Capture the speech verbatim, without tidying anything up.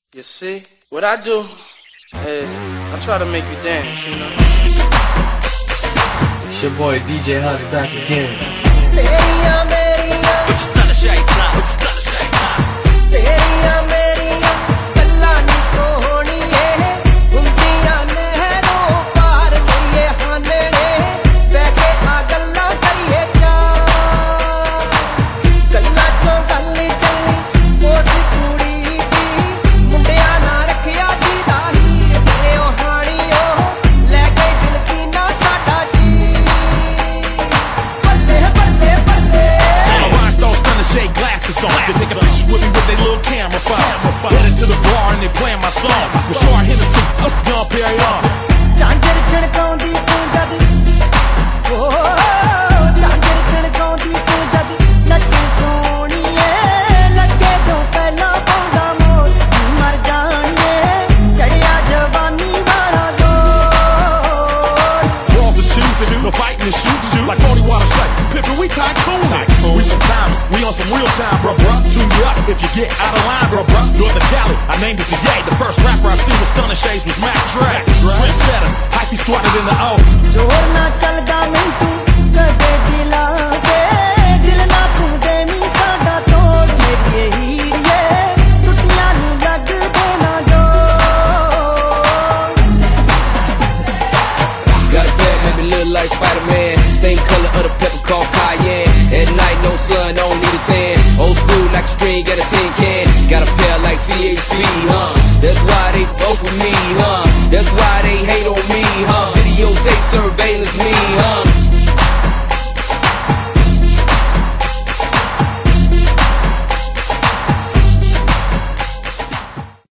You see, what I do is I try to make you dance, you know. It's your boy D J Huz back again. They're taking pictures with me with their little camera phone. Headed to the bar and they playing my song. Rashard Henderson, Young Perrion. Walls of shoes, no fighting and shoot, shoot. Like forty water say, Pippin, we tycoon. We sometimes, we on some real time, bruh, bruh. Tune you up if you get out of line, bruh, bruh. North of Cali, I named it T A. The first rapper I seen with stunning shades was Mac Dre. Trendsetters, hype he squatted in the O. Got a bag, maybe look like Spider-Man. Same color of the pepper called cayenne. At night, no sun, don't need a tan. Old school like a string, got a tin can. Got a pair like C H three, huh? That's why they fuck with me, huh? That's why they hate on me, huh? Videotape surveillance me.